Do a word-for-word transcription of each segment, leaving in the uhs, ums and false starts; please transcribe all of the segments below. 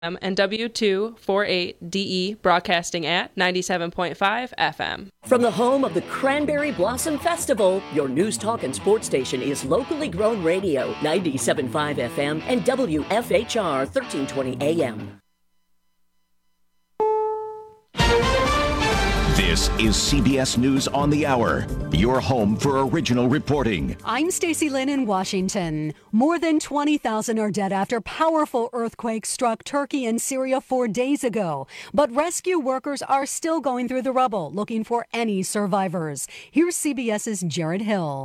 and W two forty-eight D E broadcasting at ninety-seven point five F M. From the home of the Cranberry Blossom Festival, your news, talk, and sports station is locally grown radio, ninety-seven point five F M and W F H R thirteen twenty A M. This is C B S News on the Hour, your home for original reporting. I'm Stacey Lynn in Washington. More than twenty thousand are dead after powerful earthquakes struck Turkey and Syria four days ago. But rescue workers are still going through the rubble, looking for any survivors. Here's CBS's Jared Hill.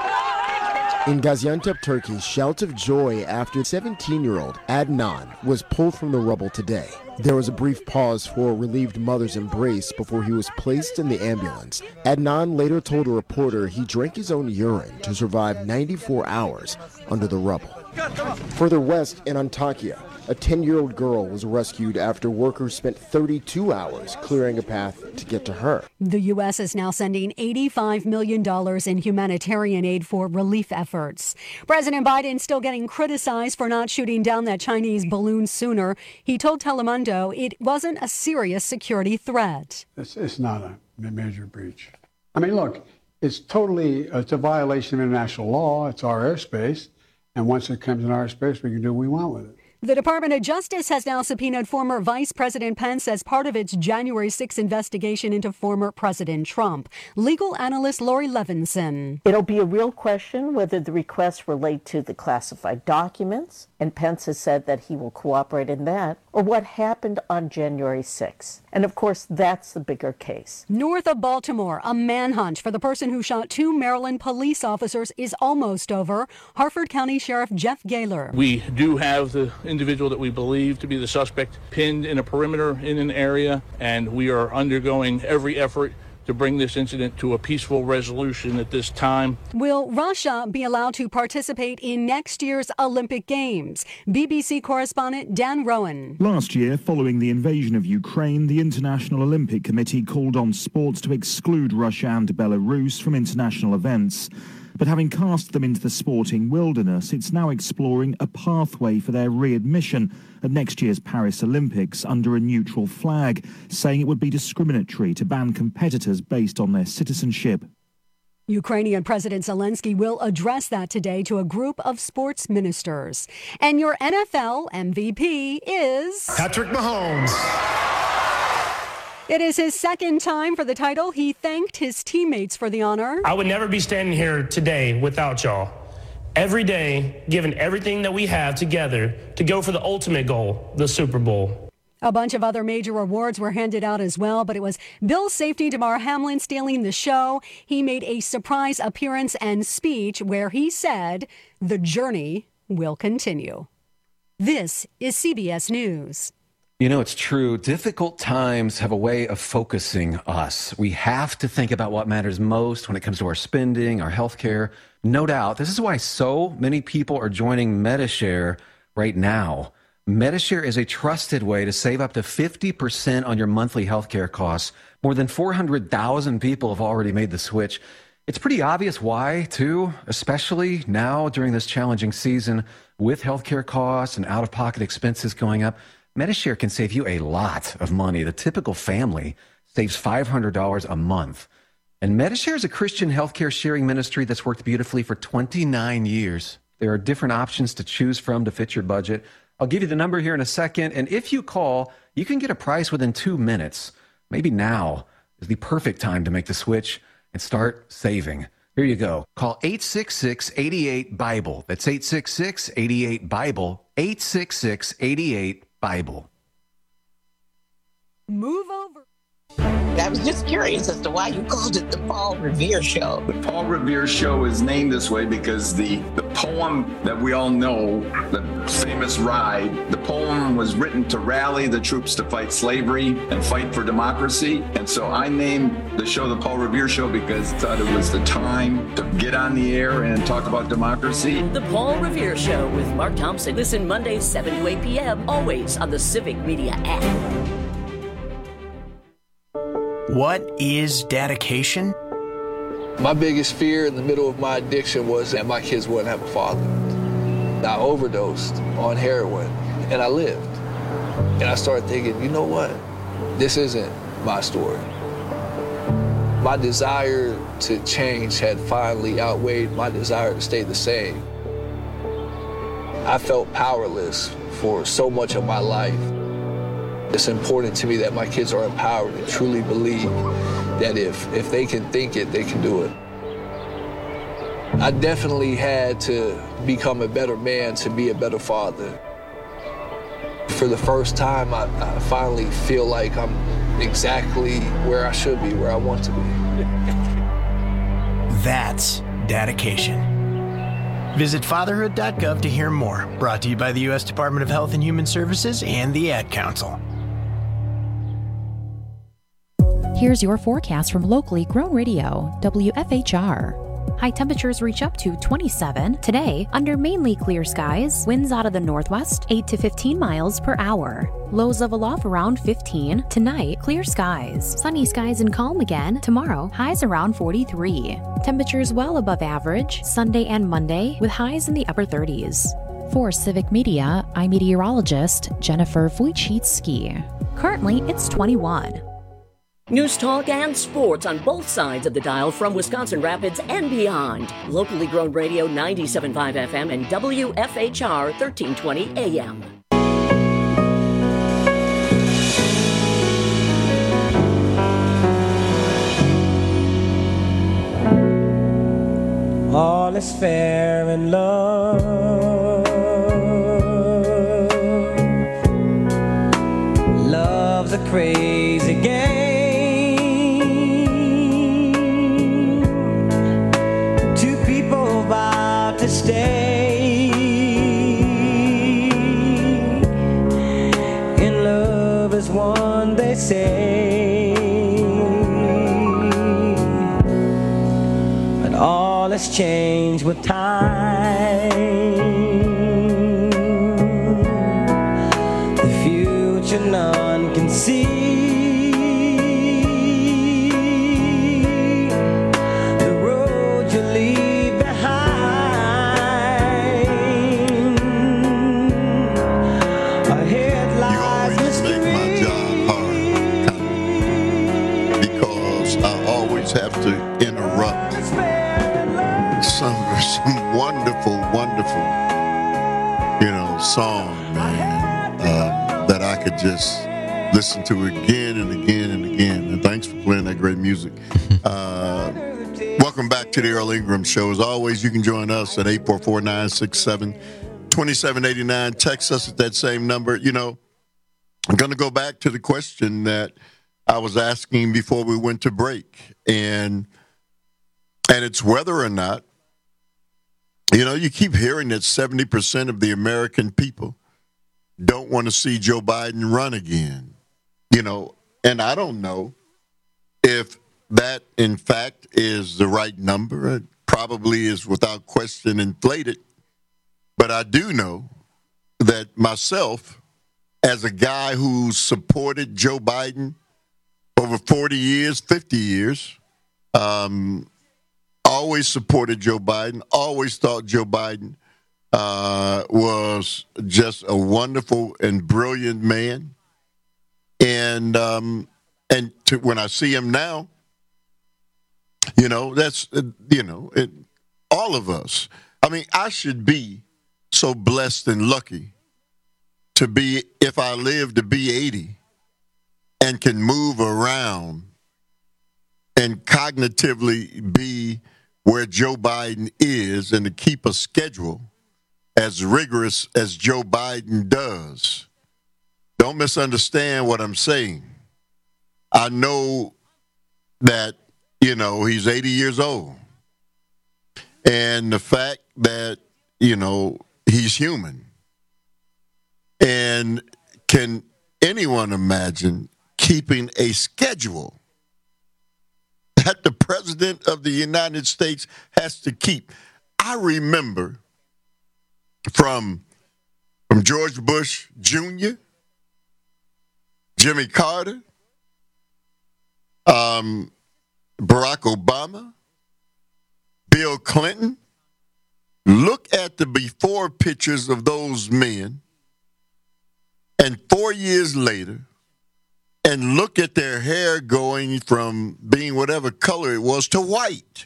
In Gaziantep, Turkey, shouts of joy after seventeen-year-old Adnan was pulled from the rubble today. There was a brief pause for a relieved mother's embrace before he was placed in the ambulance. Adnan later told a reporter he drank his own urine to survive ninety-four hours under the rubble. Further west in Antakya, a ten-year-old girl was rescued after workers spent thirty-two hours clearing a path to get to her. The U S is now sending eighty-five million dollars in humanitarian aid for relief efforts. President Biden still getting criticized for not shooting down that Chinese balloon sooner. He told Telemundo it wasn't a serious security threat. It's, it's not a major breach. I mean, look, it's totally, it's a violation of international law. It's our airspace. And once it comes in our space, we can do what we want with it. The Department of Justice has now subpoenaed former Vice President Pence as part of its January sixth investigation into former President Trump. Legal analyst Lori Levinson. It'll be a real question whether the requests relate to the classified documents, and Pence has said that he will cooperate in that, or what happened on January sixth. And of course, that's the bigger case. North of Baltimore, a manhunt for the person who shot two Maryland police officers is almost over. Harford County Sheriff Jeff Gaylor. We do have the individual that we believe to be the suspect pinned in a perimeter in an area, and we are undergoing every effort to bring this incident to a peaceful resolution at this time. Will Russia be allowed to participate in next year's Olympic Games? B B C correspondent Dan Rowan. Last year, following the invasion of Ukraine, the International Olympic Committee called on sports to exclude Russia and Belarus from international events. But having cast them into the sporting wilderness, it's now exploring a pathway for their readmission at next year's Paris Olympics under a neutral flag, saying it would be discriminatory to ban competitors based on their citizenship. Ukrainian President Zelensky will address that today to a group of sports ministers. And your N F L M V P is Patrick Mahomes. It is his second time for the title. He thanked his teammates for the honor. I would never be standing here today without y'all. Every day, giving everything that we have together to go for the ultimate goal, the Super Bowl. A bunch of other major awards were handed out as well, but it was Bill's safety, Damar Hamlin, stealing the show. He made a surprise appearance and speech where he said, "The journey will continue." This is C B S News. You know, it's true. Difficult times have a way of focusing us. We have to think about what matters most when it comes to our spending, our health care. No doubt. This is why so many people are joining Medi-Share right now. Medi-Share is a trusted way to save up to fifty percent on your monthly health care costs. More than four hundred thousand people have already made the switch. It's pretty obvious why, too, especially now during this challenging season with health care costs and out-of-pocket expenses going up. Medi-Share can save you a lot of money. The typical family saves five hundred dollars a month. And Medi-Share is a Christian healthcare sharing ministry that's worked beautifully for twenty-nine years. There are different options to choose from to fit your budget. I'll give you the number here in a second. And if you call, you can get a price within two minutes. Maybe now is the perfect time to make the switch and start saving. Here you go. Call eight six six, eight eight, BIBLE. That's eight six six, eight eight, BIBLE. eight six six, eight eight, BIBLE. Move over. I was just curious as to why you called it the Paul Revere Show. The Paul Revere Show is named this way because the, the poem that we all know, the famous Ride, the poem was written to rally the troops to fight slavery and fight for democracy. And so I named the show the Paul Revere Show because I thought it was the time to get on the air and talk about democracy. The Paul Revere Show with Mark Thompson. Listen Mondays, seven to eight p.m., always on the Civic Media app. What is dedication? My biggest fear in the middle of my addiction was that my kids wouldn't have a father. I overdosed on heroin, and I lived. And I started thinking, you know what? This isn't my story. My desire to change had finally outweighed my desire to stay the same. I felt powerless for so much of my life. It's important to me that my kids are empowered and truly believe that if, if they can think it, they can do it. I definitely had to become a better man to be a better father. For the first time, I, I finally feel like I'm exactly where I should be, where I want to be. That's dedication. Visit fatherhood dot gov to hear more. Brought to you by the U S Department of Health and Human Services and the Ad Council. Here's your forecast from locally grown radio, W F H R. High temperatures reach up to twenty-seven. Today, under mainly clear skies, winds out of the northwest, eight to fifteen miles per hour. Lows level off around fifteen. Tonight, clear skies. Sunny skies and calm again. Tomorrow, highs around forty-three. Temperatures well above average, Sunday and Monday, with highs in the upper thirties. For Civic Media, I'm meteorologist Jennifer Wojcicki. Currently, it's twenty-one. News talk and sports on both sides of the dial from Wisconsin Rapids and beyond. Locally grown radio ninety-seven point five F M and W F H R thirteen twenty A M. All is fair in love. Love's a crazy game. To stay in love is one, they say, but all has changed with time. The future none can see. Have to interrupt some some wonderful, wonderful, you know, song, man, uh, that I could just listen to again and again and again. And thanks for playing that great music. Uh, welcome back to the Earl Ingram Show. As always, you can join us at eight four four, nine six seven, two seven eight nine. Text us at that same number. You know, I'm going to go back to the question that I was asking before we went to break, and and it's whether or not, you know, you keep hearing that seventy percent of the American people don't want to see Joe Biden run again, you know, and I don't know if that, in fact, is the right number. It probably is, without question, inflated, but I do know that myself, as a guy who supported Joe Biden over forty years, fifty years, um, always supported Joe Biden, always thought Joe Biden uh, was just a wonderful and brilliant man. And um, and to, when I see him now, you know, that's, uh, you know, it, all of us. I mean, I should be so blessed and lucky to be, if I live to be eighty, and can move around and cognitively be where Joe Biden is, and to keep a schedule as rigorous as Joe Biden does. Don't misunderstand what I'm saying. I know that, you know, he's eighty years old. And the fact that, you know, he's human. And can anyone imagine keeping a schedule that the President of the United States has to keep? I remember from, from George Bush Junior, Jimmy Carter, um, Barack Obama, Bill Clinton. Look at the before pictures of those men and four years later, and look at their hair going from being whatever color it was to white.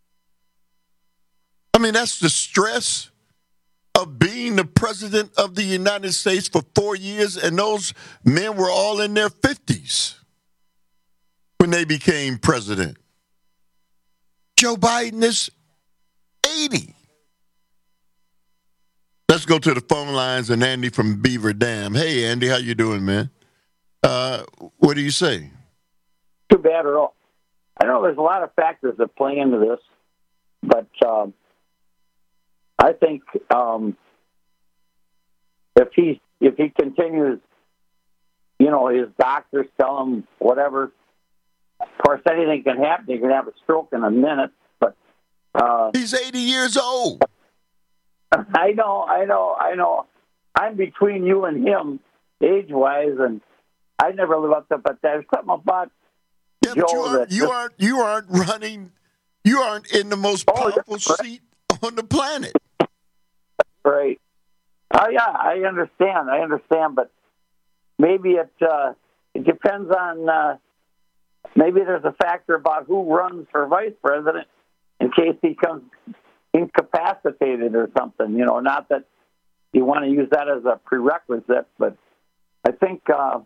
I mean, that's the stress of being the president of the United States for four years, and those men were all in their fifties when they became president. Joe Biden is eighty. Let's go to the phone lines and Andy from Beaver Dam. Hey, Andy, how you doing, man? Uh, what do you say? Too bad, Earl. I know there's a lot of factors that play into this, but um, I think um, if he if he continues, you know, his doctors tell him whatever. Of course, anything can happen. You can have a stroke in a minute, but uh, he's eighty years old. I know, I know, I know. I'm between you and him, age-wise, and I never live up to. But there's something about yeah, Joe but you aren't, that you just, aren't you aren't running. You aren't in the most powerful oh, yeah, right. seat on the planet. Right. Oh yeah, I understand. I understand, but maybe it uh, it depends on. Uh, maybe there's a factor about who runs for vice president in case he comes incapacitated or something. You know, not that you want to use that as a prerequisite, but I think uh,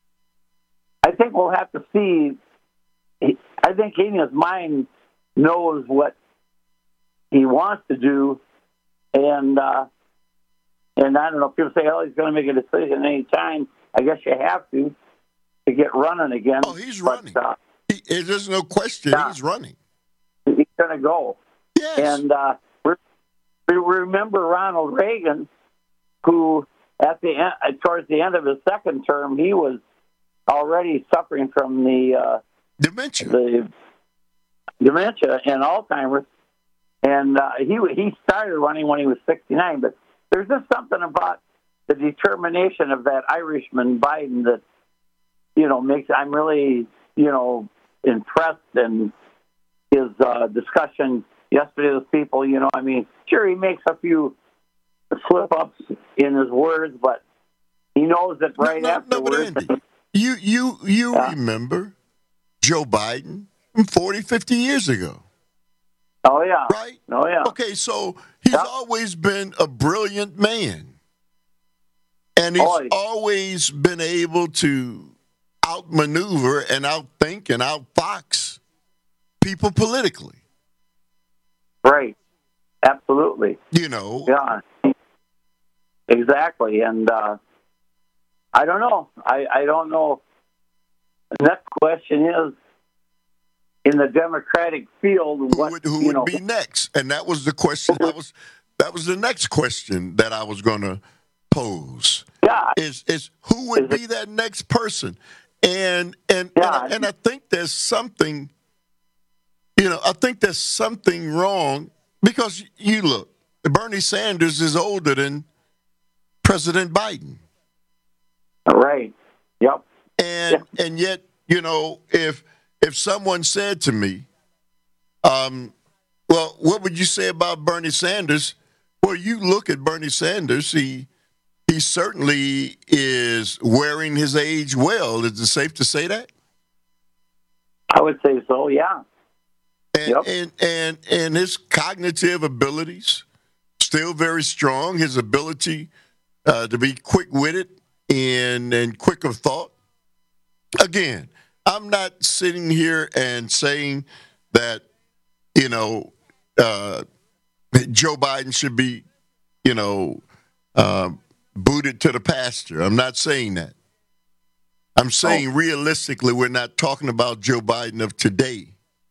I think we'll have to see. I think in his mind knows what he wants to do, and uh, and I don't know. People say, "Oh, he's going to make a decision any time." I guess you have to to get running again. Oh, he's but, running. Uh, he, there's no question. Yeah, he's running. He's going to go. Yes. And uh, we remember Ronald Reagan, who at the end, towards the end of his second term, he was already suffering from the uh, dementia, the dementia and Alzheimer's, and uh, he he started running when he was sixty-nine. But there's just something about the determination of that Irishman Biden that you know makes I'm really you know impressed in his uh, discussion yesterday with people. You know, I mean, sure he makes a few slip ups in his words, but he knows that right no, no, afterwards. No, but Andy, you you you yeah. remember Joe Biden from forty, fifty years ago? Oh yeah, right. Oh yeah. Okay, so he's yeah. always been a brilliant man, and he's oh, always been able to outmaneuver and outthink and outfox people politically. Right. Absolutely. You know. Yeah. Exactly. And uh, I don't know. I, I don't know. The next question is, in the Democratic field, who what would, who you would know, be next? And that was the question. That was that was the next question that I was going to pose. Yeah. Is is who would is be it, that next person? And and yeah, and, I, and I think there's something. You know, I think there's something wrong because you look, Bernie Sanders is older than President Biden. Right. Yep. And yep. and yet, you know, if if someone said to me, um, well, what would you say about Bernie Sanders? Well, you look at Bernie Sanders, he he certainly is wearing his age well. Is it safe to say that? I would say so, yeah. And, yep. and and and his cognitive abilities still very strong. His ability uh, to be quick-witted and and quick of thought. Again, I'm not sitting here and saying that you know uh, Joe Biden should be you know uh, booted to the pasture. I'm not saying that. I'm saying oh. realistically, we're not talking about Joe Biden of today.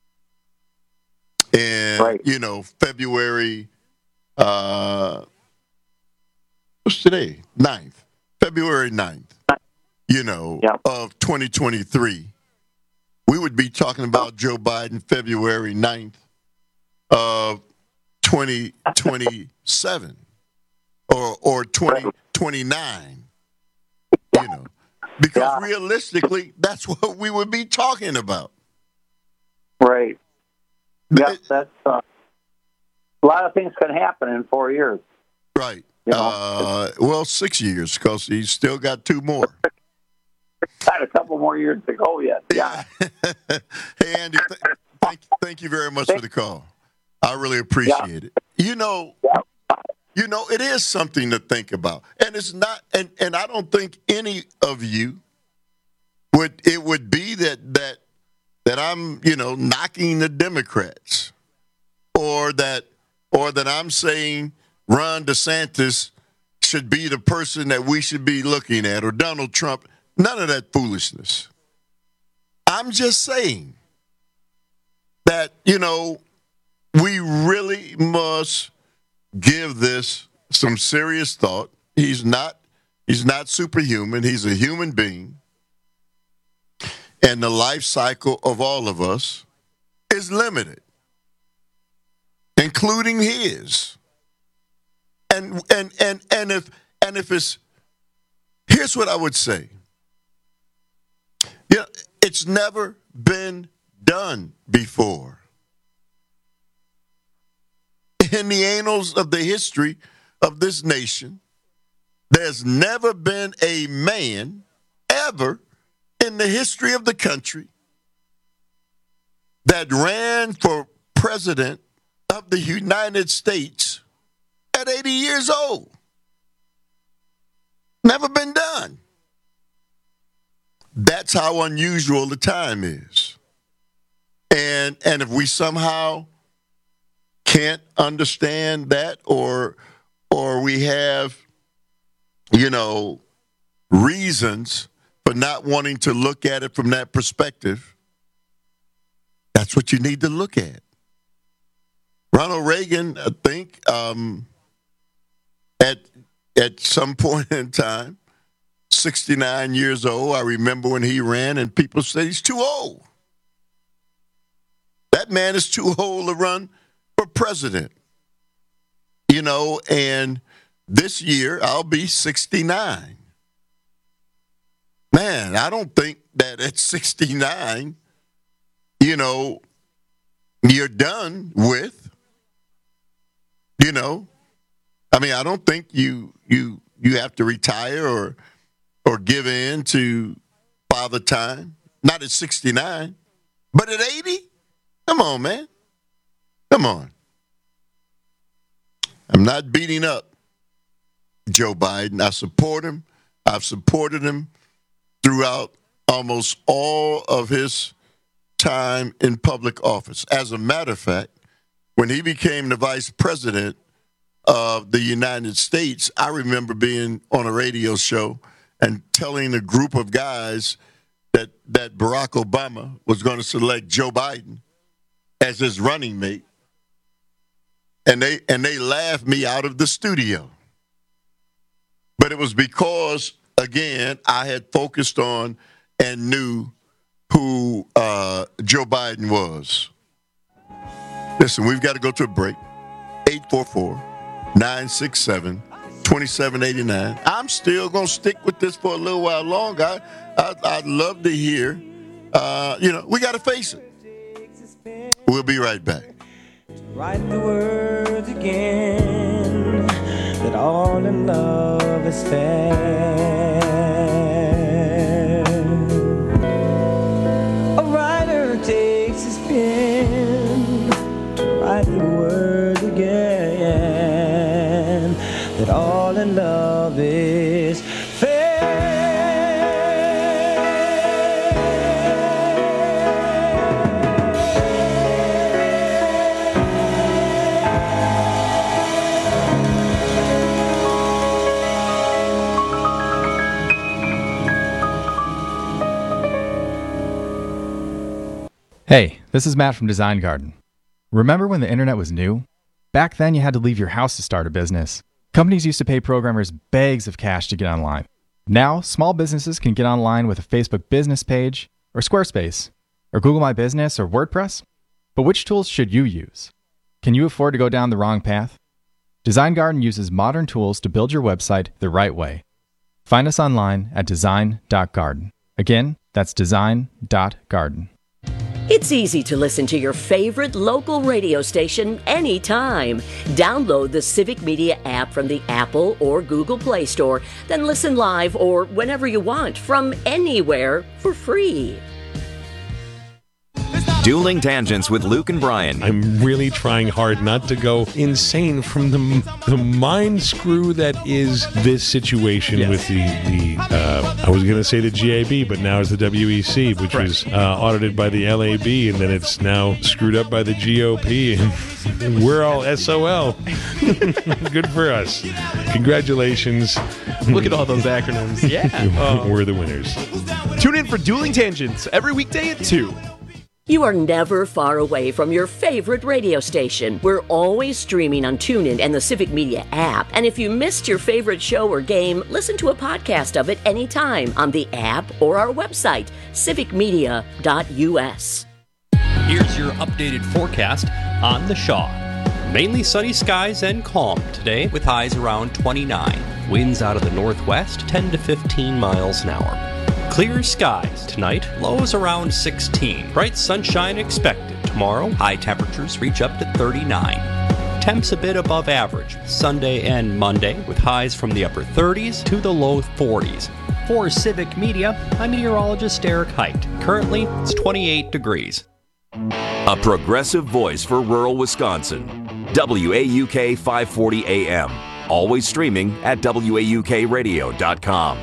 And, right. you know, February, uh, what's today? ninth. February ninth, you know, yep. of twenty twenty-three. We would be talking about Joe Biden February ninth of twenty twenty-seven or, or twenty twenty-nine, you know, because yeah. realistically, that's what we would be talking about. Right. Yeah, that's uh, a lot of things can happen in four years. Right, You know? Uh, well, six years because he's still got two more. Got a couple more years to go yet. Yeah. Hey, Andy, th- thank, thank you very much for the call. I really appreciate yeah. it. You know, yeah. you know, it is something to think about, and it's not. And, and I don't think any of you would. It would be that that that I'm, you know, knocking the Democrats, or that or that I'm saying Ron DeSantis should be the person that we should be looking at, or Donald Trump. None of that foolishness. I'm just saying that, you know, we really must give this some serious thought. He's not he's not superhuman. He's a human being. And the life cycle of all of us is limited, including his. And and and and if and if it's here's what I would say. Yeah, it's never been done before. In the annals of the history of this nation, there's never been a man ever in the history of the country that ran for president of the United States at eighty years old. Never been done. That's how unusual the time is. And and if we somehow can't understand that, or or we have, you know, reasons for not wanting to look at it from that perspective, that's what you need to look at. Ronald Reagan, I think, um, at at some point in time, sixty-nine years old. I remember when he ran and people said he's too old. That man is too old to run for president. You know, and this year I'll be sixty-nine. Man, I don't think that at sixty-nine, you know, you're done with, you know. I mean, I don't think you you you have to retire or or give in to father time. Not at sixty-nine, but at eighty? Come on, man. Come on. I'm not beating up Joe Biden. I support him. I've supported him throughout almost all of his time in public office. As a matter of fact, when he became the vice president of the United States, I remember being on a radio show and telling a group of guys that, that Barack Obama was going to select Joe Biden as his running mate. And they and they laughed me out of the studio. But it was because, again, I had focused on and knew who uh, Joe Biden was. Listen, we've got to go to a break. eight four four, nine six seven, two seven eight nine. I'm still going to stick with this for a little while longer. I, I, I'd love to hear, uh, you know, we got to face it. We'll be right back. Write the words again, that all in love is fair. A writer takes his pen to write the words again, that all in love is fair. Hey, this is Matt from Design Garden. Remember when the internet was new? Back then, you had to leave your house to start a business. Companies used to pay programmers bags of cash to get online. Now, small businesses can get online with a Facebook business page, or Squarespace, or Google My Business, or WordPress. But which tools should you use? Can you afford to go down the wrong path? Design Garden uses modern tools to build your website the right way. Find us online at design dot garden. Again, that's design dot garden. It's easy to listen to your favorite local radio station anytime. Download the Civic Media app from the Apple or Google Play Store, then listen live or whenever you want from anywhere for free. Dueling Tangents with Luke and Brian. I'm really trying hard not to go insane from the the mind screw that is this situation yes. with the, the uh, I was going to say the G A B, but now it's the W E C, which right. was uh, audited by the L A B, and then it's now screwed up by the G O P, and we're all S O L. Good for us. Congratulations. Look at all those acronyms. Yeah. uh, we're the winners. Tune in for Dueling Tangents every weekday at two. You are never far away from your favorite radio station. We're always streaming on TuneIn and the Civic Media app. And if you missed your favorite show or game, listen to a podcast of it anytime on the app or our website, civic media dot u s. Here's your updated forecast on the Shaw. Mainly sunny skies and calm today with highs around twenty-nine. Winds out of the northwest ten to fifteen miles an hour. Clear skies tonight, lows around sixteen. Bright sunshine expected tomorrow. High temperatures reach up to thirty-nine. Temps a bit above average Sunday and Monday with highs from the upper thirties to the low forties. For Civic Media, I'm meteorologist Eric Height. Currently, it's twenty-eight degrees. A progressive voice for rural Wisconsin. W A U K five forty A M. Always streaming at W A U K radio dot com.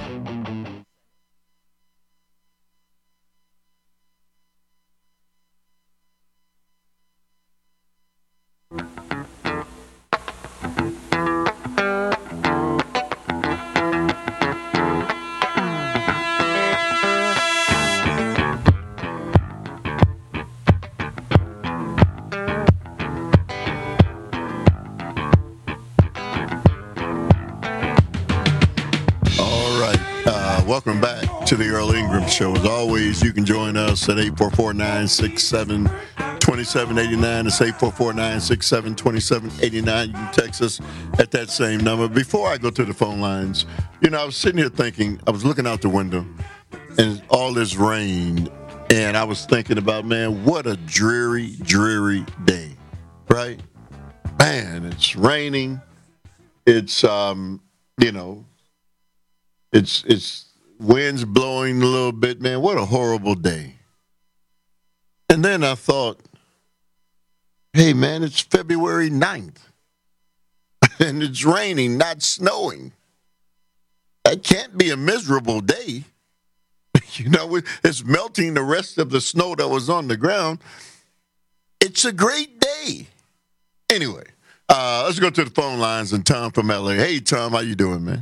Welcome back to the Earl Ingram Show. As always, you can join us at eight four four, nine six seven, two seven eight nine. It's eight four four, nine six seven, two seven eight nine. You can text us at that same number. Before I go to the phone lines, you know, I was sitting here thinking, I was looking out the window, and all this rain, and I was thinking about, man, what a dreary, dreary day, right? Man, it's raining. It's, um, you know, it's it's winds blowing a little bit, man. What a horrible day. And then I thought, hey, man, it's February ninth. And it's raining, not snowing. That can't be a miserable day. You know, it's melting the rest of the snow that was on the ground. It's a great day. Anyway, uh, let's go to the phone lines and Tom from L A. Hey, Tom, how you doing, man?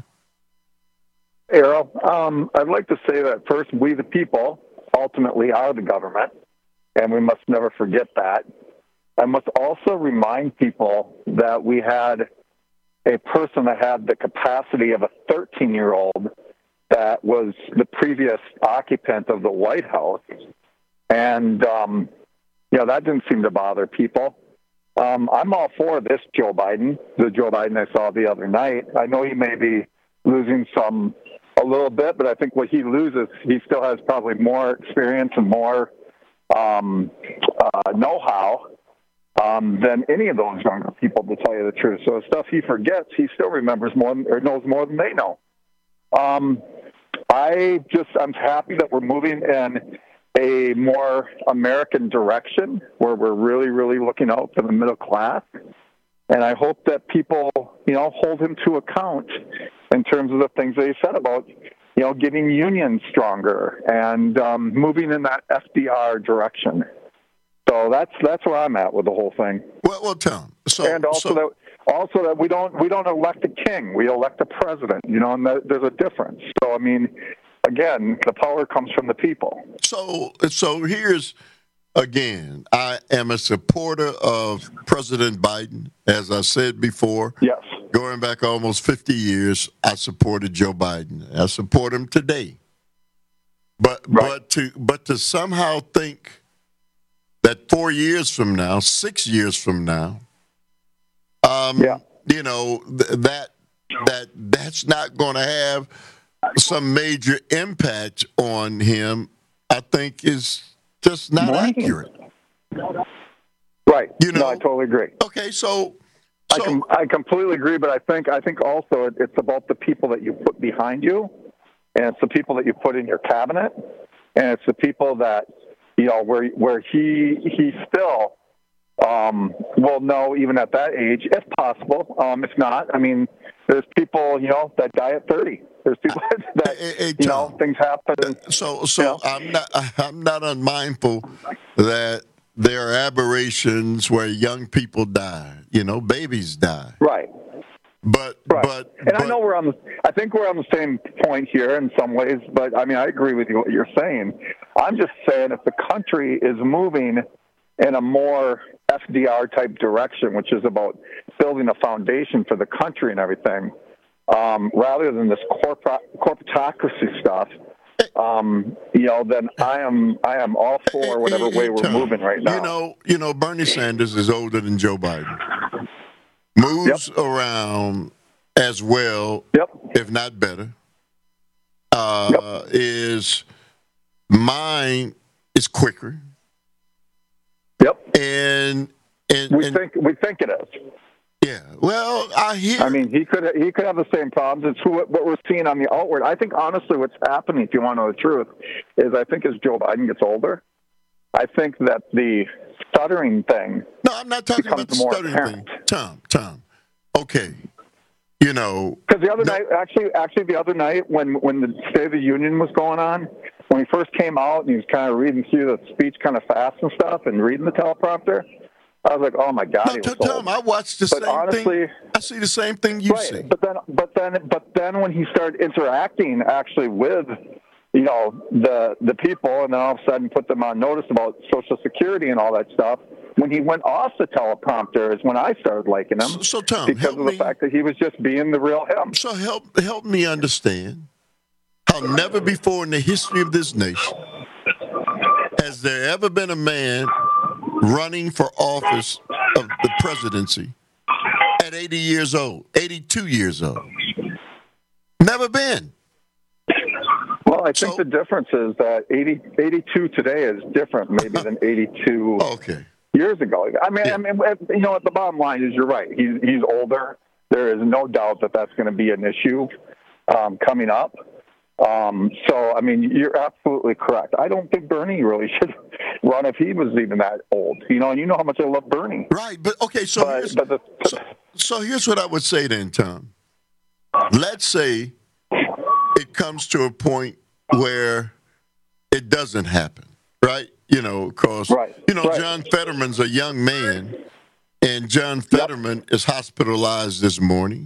Errol, um, I'd like to say that first, we the people ultimately are the government, and we must never forget that. I must also remind people that we had a person that had the capacity of a thirteen-year-old that was the previous occupant of the White House, and, um, you know, that didn't seem to bother people. Um, I'm all for this Joe Biden, the Joe Biden I saw the other night. I know he may be losing some a little bit, but I think what he loses, he still has probably more experience and more um, uh, know-how um, than any of those younger people, to tell you the truth. So the stuff he forgets, he still remembers more than, or knows more than they know. Um, I just, I'm happy that we're moving in a more American direction where we're really, really looking out for the middle class. And I hope that people, you know, hold him to account in terms of the things that he said about, you know, getting unions stronger and um, moving in that F D R direction. So that's that's where I'm at with the whole thing. Well, well, Tom. So, and also so, that also that we don't we don't elect a king, we elect a president. You know, and that, there's a difference. So I mean, again, the power comes from the people. So so here's. Again, I am a supporter of President Biden. As I said before, yes. Going back almost fifty years, I supported Joe Biden. I support him today. But right. but to but to somehow think that four years from now, six years from now, um, yeah. you know, th- that that that's not going to have some major impact on him, I think is just not Morning. accurate. Right. You know, no, I totally agree. Okay, so, so I, com- I completely agree, but I think I think also it, it's about the people that you put behind you, and it's the people that you put in your cabinet, and it's the people that you know where where he he still um, will know even at that age, if possible. Um, if not, I mean, there's people you know that die at thirty. There's people that hey, hey, you know things happen. So so you know. I'm not I'm not unmindful that there are aberrations where young people die. You know, babies die. Right. But right. but and but, I know we're on the. I think we're on the same point here in some ways. But I mean, I agree with you what you're saying. I'm just saying if the country is moving in a more F D R type direction, which is about building a foundation for the country and everything, um, rather than this corporate corporatocracy stuff. Um, you know, then I am I am all for whatever way we're moving right now. You know, you know, Bernie Sanders is older than Joe Biden. Moves yep. around as well, yep. if not better. Uh, yep. Is mine is quicker. Yep. And and we and, think we think it is. Yeah. Well, I hear. I mean, he could he could have the same problems. It's who, what we're seeing on the outward. I think honestly, what's happening, if you want to know the truth, is I think as Joe Biden gets older, I think that the stuttering thing. No, I'm not talking about the stuttering apparent. thing. Tom, Tom. Okay. You know, because the other no, night, actually, actually, the other night when when the State of the Union was going on, when he first came out and he was kind of reading through the speech kind of fast and stuff and reading the teleprompter. I was like, "Oh my God!" No, he was Tom, I watched the but same honestly, thing. I see the same thing you right, see. But then, but then, but then, when he started interacting actually with, you know, the the people, and then all of a sudden put them on notice about Social Security and all that stuff. When he went off the teleprompter is when I started liking him. So, so Tom, because help of the me. fact that he was just being the real him. So help help me understand how never before in the history of this nation has there ever been a man running for office of the presidency at eighty years old, eighty-two years old. Never been. Well, I think so, the difference is that eighty, eighty-two today is different maybe than eighty-two okay. years ago. I mean, yeah. I mean, you know, the bottom line is you're right. He's he's older. There is no doubt that that's going to be an issue um, coming up. Um, so, I mean, you're absolutely correct. I don't think Bernie really should run if he was even that old. You know, and you know how much I love Bernie. Right, but okay, so, but, here's, but the, so, so here's what I would say then, Tom. Let's say it comes to a point where it doesn't happen, right? You know, because, right. you know, right. John Fetterman's a young man, and John Fetterman yep. is hospitalized this morning.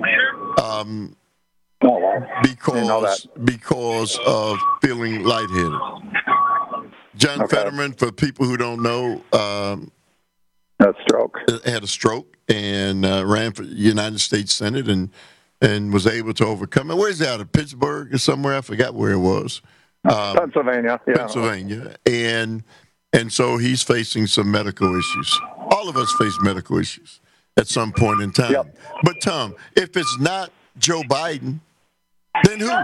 Um Oh, wow. Because because of feeling lightheaded. John okay. Fetterman, for people who don't know, um, had a stroke. Had a stroke and uh, ran for the United States Senate and and was able to overcome it. Where's he out of Pittsburgh or somewhere? I forgot where it was. Um, Pennsylvania. Yeah. Pennsylvania, and and so he's facing some medical issues. All of us face medical issues at some point in time. Yep. But Tom, if it's not Joe Biden, then who?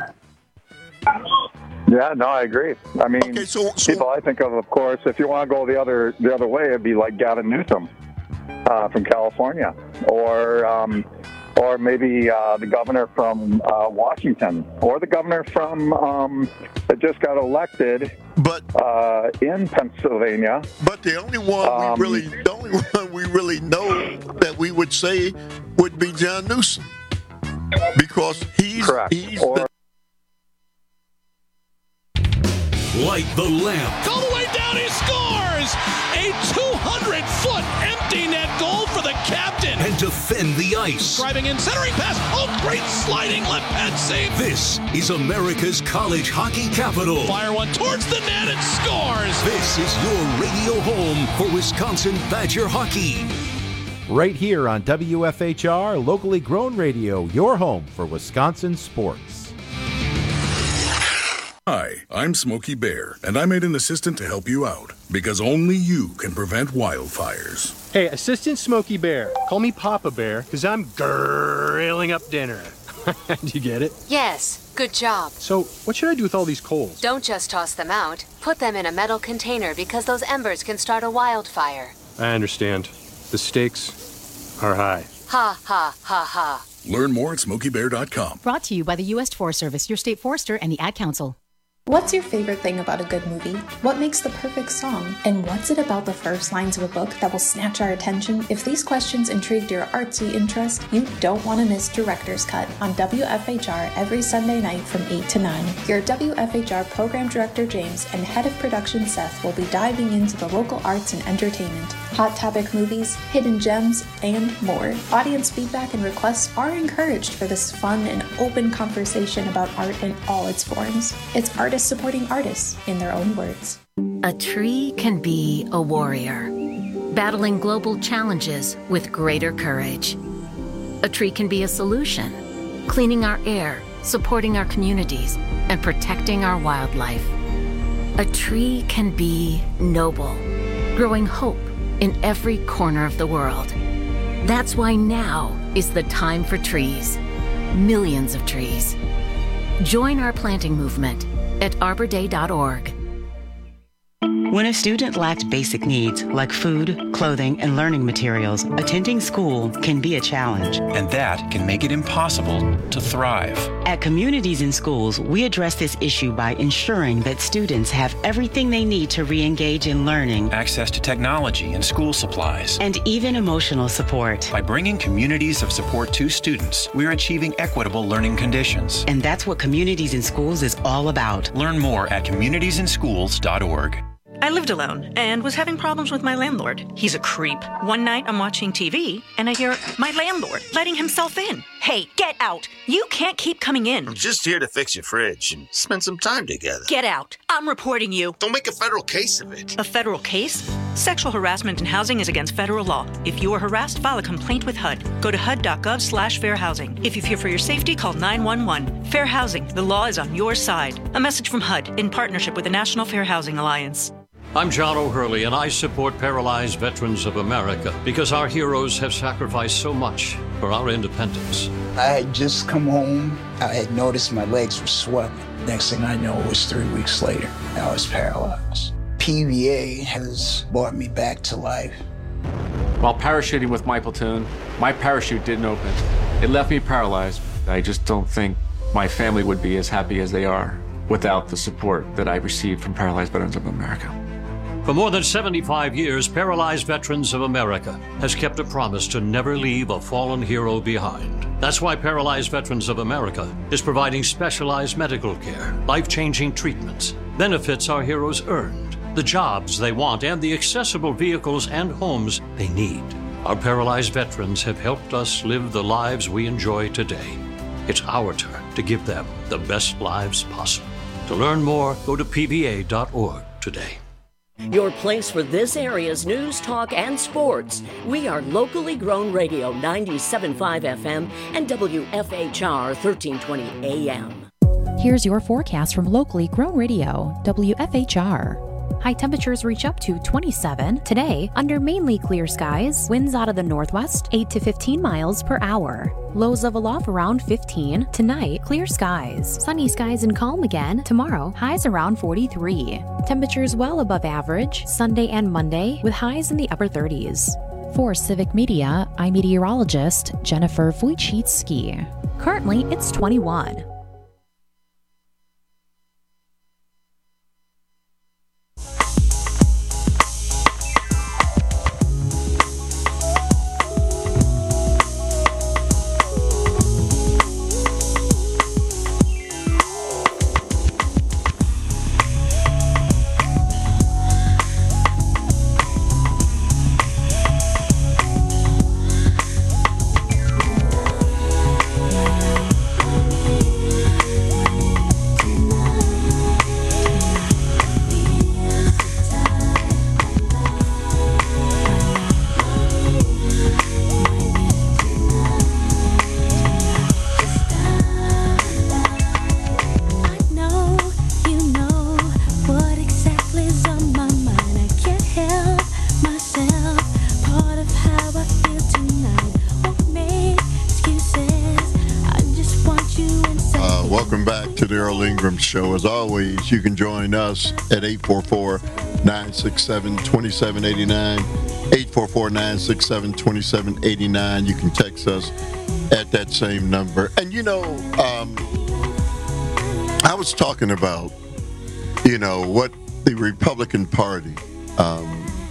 Yeah, no, I agree. I mean, okay, so, so, people I think of, of course, if you want to go the other the other way, it'd be like Gavin Newsom uh, from California, or um, or maybe uh, the governor from uh, Washington, or the governor from um, that just got elected, but uh, in Pennsylvania. But the only one um, we really, the only one we really know that we would say would be John Newsom. Because he's, Correct. he's or, the... Light the lamp. All the way down, he scores! A two hundred foot empty net goal for the captain. And defend the ice. Driving in, centering pass. Oh, great sliding left pad save. This is America's college hockey capital. Fire one towards the net and scores. This is your radio home for Wisconsin Badger hockey. Right here on W F H R, locally grown radio, your home for Wisconsin sports. Hi, I'm Smokey Bear, and I made an assistant to help you out, because only you can prevent wildfires. Hey, Assistant Smokey Bear, call me Papa Bear, because I'm grilling up dinner. You get it? Yes, good job. So, what should I do with all these coals? Don't just toss them out. Put them in a metal container because those embers can start a wildfire. I understand. The stakes are high. Ha, ha, ha, ha. Learn more at smokey bear dot com. Brought to you by the U S Forest Service, your state forester, and the Ad Council. What's your favorite thing about a good movie? What makes the perfect song? And what's it about the first lines of a book that will snatch our attention? If these questions intrigued your artsy interest, you don't want to miss Director's Cut on W F H R every Sunday night from eight to nine. Your W F H R Program Director James and Head of Production Seth will be diving into the local arts and entertainment, hot topic movies, hidden gems, and more. Audience feedback and requests are encouraged for this fun and open conversation about art in all its forms. It's artists supporting artists in their own words. A tree can be a warrior, battling global challenges with greater courage. A tree can be a solution, cleaning our air, supporting our communities, and protecting our wildlife. A tree can be noble, growing hope in every corner of the world. That's why now is the time for trees. Millions of trees. Join our planting movement at arbor day dot org. When a student lacks basic needs like food, clothing, and learning materials, attending school can be a challenge. And that can make it impossible to thrive. At Communities in Schools, we address this issue by ensuring that students have everything they need to re-engage in learning, access to technology and school supplies, and even emotional support. By bringing communities of support to students, we're achieving equitable learning conditions. And that's what Communities in Schools is all about. Learn more at communities in schools dot org. I lived alone and was having problems with my landlord. He's a creep. One night I'm watching T V and I hear my landlord letting himself in. Hey, get out. You can't keep coming in. I'm just here to fix your fridge and spend some time together. Get out. I'm reporting you. Don't make a federal case of it. A federal case? Sexual harassment in housing is against federal law. If you are harassed, file a complaint with H U D. Go to H U D dot gov slash fair housing. If you fear for your safety, call nine one one. Fair Housing. The law is on your side. A message from H U D in partnership with the National Fair Housing Alliance. I'm John O'Hurley, and I support Paralyzed Veterans of America because our heroes have sacrificed so much for our independence. I had just come home. I had noticed my legs were swelling. Next thing I know, it was three weeks later. I was paralyzed. P V A has brought me back to life. While parachuting with my platoon, my parachute didn't open. It left me paralyzed. I just don't think my family would be as happy as they are without the support that I received from Paralyzed Veterans of America. For more than seventy-five years, Paralyzed Veterans of America has kept a promise to never leave a fallen hero behind. That's why Paralyzed Veterans of America is providing specialized medical care, life-changing treatments, benefits our heroes earned, the jobs they want, and the accessible vehicles and homes they need. Our paralyzed veterans have helped us live the lives we enjoy today. It's our turn to give them the best lives possible. To learn more, go to P V A dot org today. Your place for this area's news, talk, and sports. We are locally grown radio ninety-seven point five F M and W F H R thirteen twenty A M. Here's your forecast from locally grown radio, W F H R. High temperatures reach up to twenty-seven. Today, under mainly clear skies, winds out of the northwest, eight to fifteen miles per hour. Lows level off around fifteen. Tonight, clear skies. Sunny skies and calm again. Tomorrow, highs around forty-three. Temperatures well above average Sunday and Monday, with highs in the upper thirties. For Civic Media, I'm meteorologist Jennifer Wojcicki. Currently, it's twenty-one. Earl Ingram Show. As always, you can join us at eight four four, nine six seven, two seven eight nine, eight four four, nine six seven, two seven eight nine. You can text us at that same number. And, you know, um, I was talking about, you know, what the Republican Party um,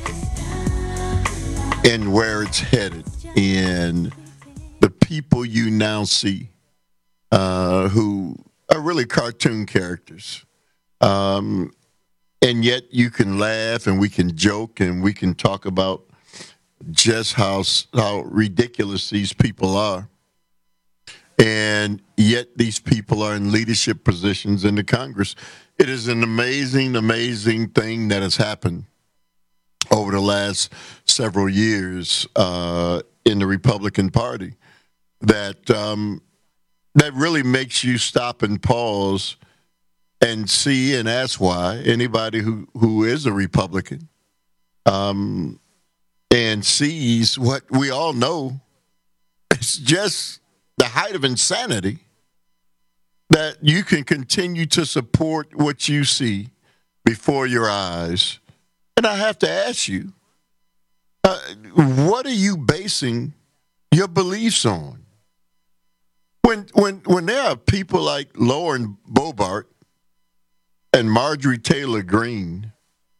and where it's headed, and the people you now see uh, who are really cartoon characters. Um, and yet you can laugh and we can joke and we can talk about just how how ridiculous these people are. And yet these people are in leadership positions in the Congress. It is an amazing, amazing thing that has happened over the last several years uh, in the Republican Party that um, that really makes you stop and pause and see and ask why. Anybody who, who is a Republican um, and sees what we all know, it's just the height of insanity that you can continue to support what you see before your eyes. And I have to ask you, uh, what are you basing your beliefs on? When when when there are people like Lauren Boebert and Marjorie Taylor Greene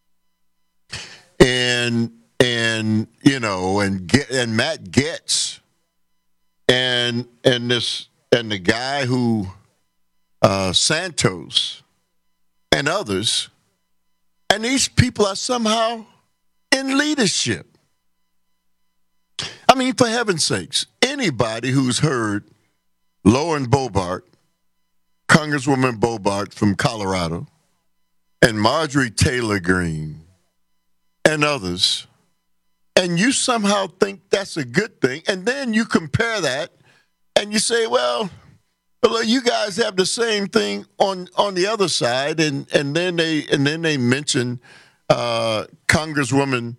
and and you know and and Matt Gaetz and and this and the guy who uh, Santos and others, and these people are somehow in leadership. I mean, for heaven's sakes, anybody who's heard Lauren Boebert, Congresswoman Boebert from Colorado, and Marjorie Taylor Greene, and others, and you somehow think that's a good thing, and then you compare that, and you say, well, well you guys have the same thing on, on the other side, and, and then they and then they mention uh, Congresswoman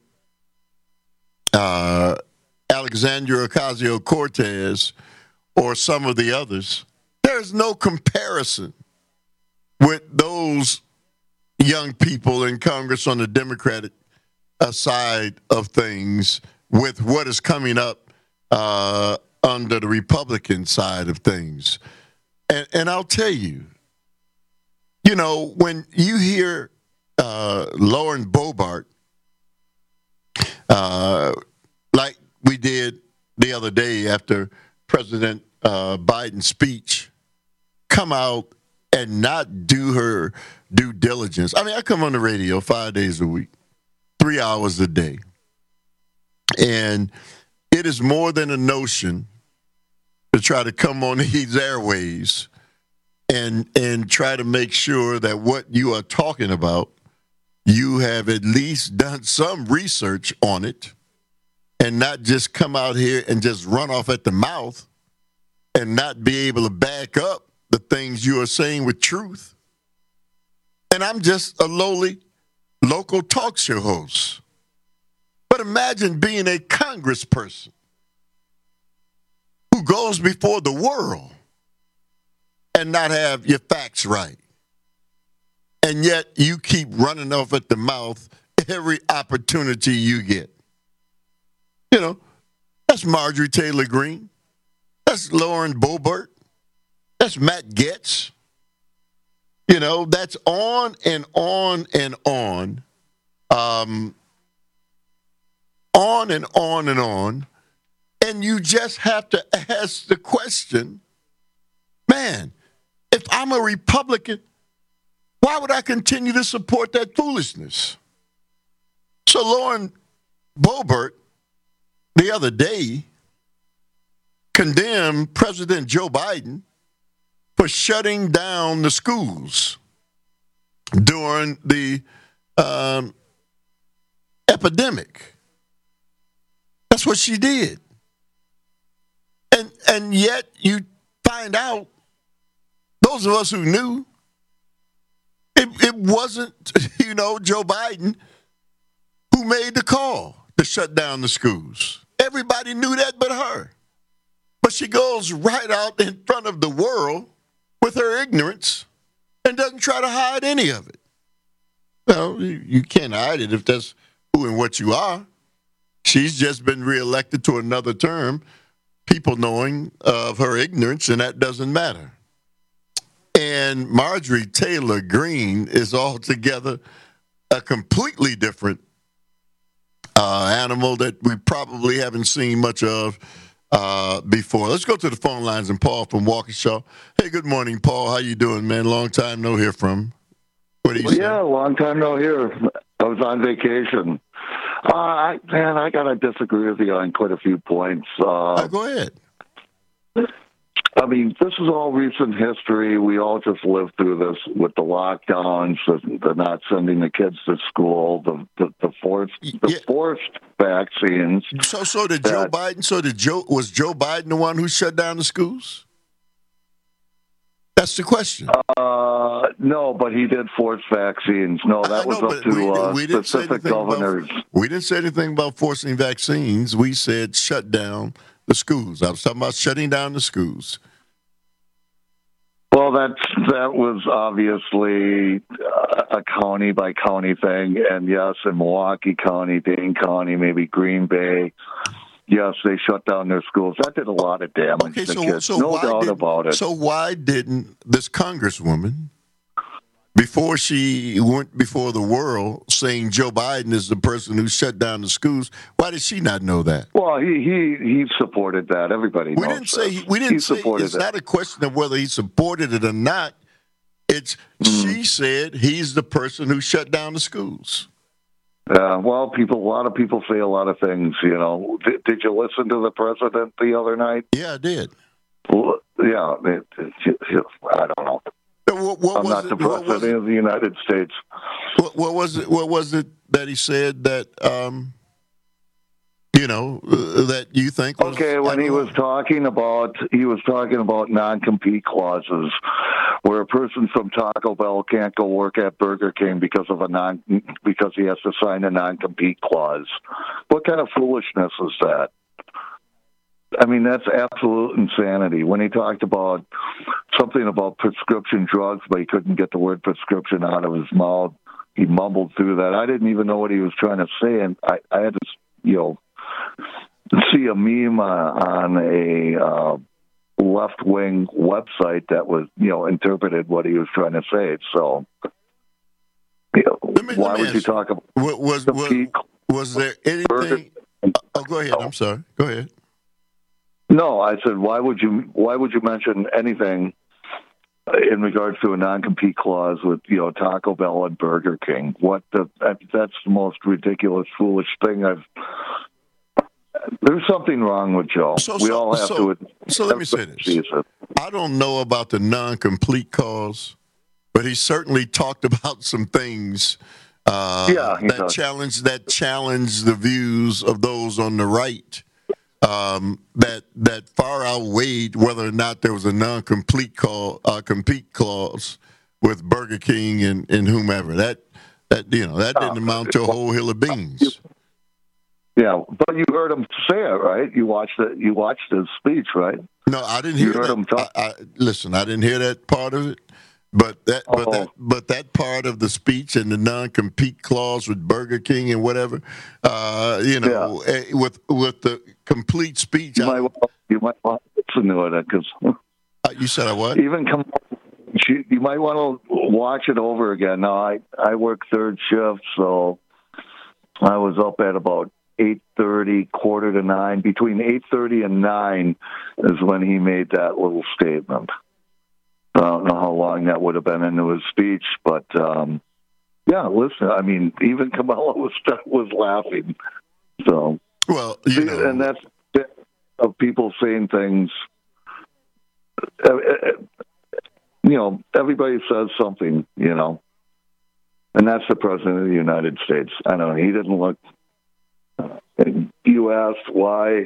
uh, Alexandria Ocasio-Cortez or some of the others. There's no comparison with those young people in Congress on the Democratic uh, side of things with what is coming up uh, under the Republican side of things. And, and I'll tell you, you know, when you hear uh, Lauren Boebert, uh, like we did the other day after President uh, Biden's speech, come out and not do her due diligence. I mean, I come on the radio five days a week, three hours a day. And it is more than a notion to try to come on these airways and and try to make sure that what you are talking about, you have at least done some research on it and not just come out here and just run off at the mouth and not be able to back up the things you are saying with truth. And I'm just a lowly local talk show host. But imagine being a congressperson who goes before the world and not have your facts right. And yet you keep running off at the mouth every opportunity you get. You know, that's Marjorie Taylor Greene. That's Lauren Boebert. That's Matt Gaetz. You know, that's on and on and on. Um, on and on and on. And you just have to ask the question, man, if I'm a Republican, why would I continue to support that foolishness? So Lauren Boebert, the other day, condemned President Joe Biden for shutting down the schools during the um, epidemic. That's what she did. And and yet you find out, those of us who knew, it, it wasn't, you know, Joe Biden who made the call to shut down the schools. Everybody knew that but her. But she goes right out in front of the world with her ignorance and doesn't try to hide any of it. Well, you, you can't hide it if that's who and what you are. She's just been reelected to another term, people knowing of her ignorance, and that doesn't matter. And Marjorie Taylor Greene is altogether a completely different uh, animal that we probably haven't seen much of uh, before. Let's go to the phone lines and Paul from Waukesha. Hey, good morning, Paul. How you doing, man? Long time no hear from. What do you well, say? Yeah, long time no hear. I was on vacation. Uh, I, man, I got to disagree with you on quite a few points. Uh, oh, go ahead. I mean, this is all recent history. We all just lived through this with the lockdowns, the, the not sending the kids to school, the the, the forced the yeah. forced vaccines. So, so did that, Joe Biden? So did Joe? Was Joe Biden the one who shut down the schools? That's the question. Uh, no, but he did force vaccines. No, that was know, up to we, uh, we specific governors. About, we didn't say anything about forcing vaccines. We said shut down the schools. I was talking about shutting down the schools. Well, that's that was obviously a county by county thing, and yes, in Milwaukee County, Dane County, maybe Green Bay. Yes, they shut down their schools. That did a lot of damage okay, to so, kids. So no doubt about it. So why didn't this congresswoman, before she went before the world saying Joe Biden is the person who shut down the schools, why did she not know that? Well, he he, he supported that. Everybody knows we didn't say that. we didn't he say supported it's that. not a question of whether he supported it or not. It's mm. she said he's the person who shut down the schools. Uh, well, people, a lot of people say a lot of things, you know. Did, did you listen to the president the other night? Yeah, I did. Well, yeah, it, it, it, I don't know. What, what I'm was not it, the what president of the United States. What, what was it? What was it that he said that um, you know uh, that you think was okay? When he was talking about he was talking about non-compete clauses, where a person from Taco Bell can't go work at Burger King because of a non because he has to sign a non-compete clause. What kind of foolishness is that? I mean, that's absolute insanity. When he talked about something about prescription drugs, but he couldn't get the word prescription out of his mouth, he mumbled through that. I didn't even know what he was trying to say, and I, I had to, you know, see a meme uh, on a uh, left-wing website that was, you know, interpreted what he was trying to say. So, you know, me, why would you talk about what, was the was, was there anything? Oh, go ahead. I'm sorry. Go ahead. No, I said, why would you? Why would you mention anything in regards to a non-compete clause with, you know, Taco Bell and Burger King? What the? That's the most ridiculous, foolish thing I've. There's something wrong with Joe. So, we so, all have so, to. So let me say this. I don't know about the non-complete clause, but he certainly talked about some things uh, yeah, that does. challenge that challenge the views of those on the right. Um, that that far outweighed whether or not there was a non-complete call, uh, compete clause with Burger King and, and whomever. That that you know that didn't amount to a whole hill of beans. Yeah, but you heard him say it, right? You watched it. You watched his speech, right? No, I didn't hear you heard that. Him talk. I, I, listen, I didn't hear that part of it. But that, oh. but that, but that part of the speech and the non-compete clause with Burger King and whatever, uh, you know, yeah. with with the complete speech, you, I, might, you might want to listen to it because uh, you said I what? Even come, you, you might want to watch it over again. Now, I I work third shift, so I was up at about eight thirty, quarter to nine. Between eight thirty and nine is when he made that little statement. I don't know how long that would have been into his speech, but um, yeah, listen. I mean, even Kamala was was laughing. So, well, you see, know, and that's of people saying things. Uh, you know, everybody says something. You know, and that's the president of the United States. I don't know. He didn't look. Uh, you asked why.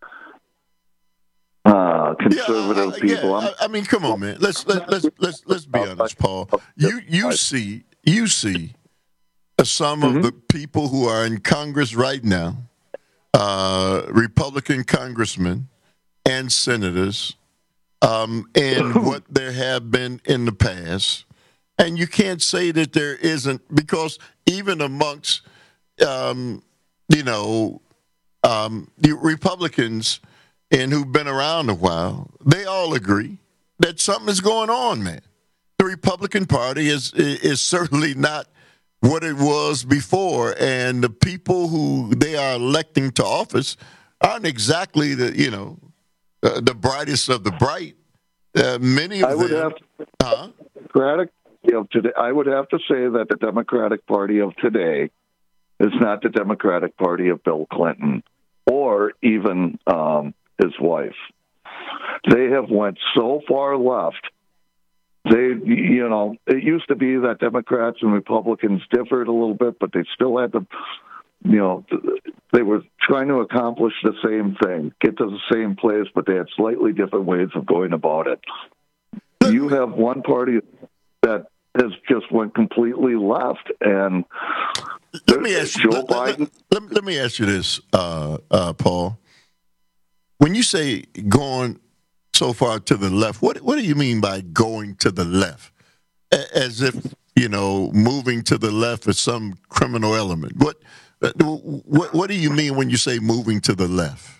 Uh, conservative yeah, I, people. Yeah, I, I mean, come on, man. Let's let, let's let's let's be honest, Paul. You you see you see some mm-hmm. of the people who are in Congress right now, uh, Republican congressmen and senators, um, and what there have been in the past, And you can't say that there isn't, because even amongst, um, you know, um, the Republicans and who've been around a while, they all agree that something is going on, man. The Republican Party is is certainly not what it was before, and the people who they are electing to office aren't exactly the, you know, uh, the brightest of the bright. Uh, many of I would them, have to, huh? Democratic of today. I would have to say that the Democratic Party of today is not the Democratic Party of Bill Clinton or even um, his wife. They have went so far left. They, you know, it used to be that Democrats and Republicans differed a little bit, but they still had to, you know, they were trying to accomplish the same thing, get to the same place, but they had slightly different ways of going about it. You have one party that has just went completely left, and let me ask you, Joe let, Biden. Let, let, let me ask you this, uh, uh, Paul. When you say going so far to the left, what what do you mean by going to the left? As if, you know, moving to the left is some criminal element. What what what do you mean when you say moving to the left?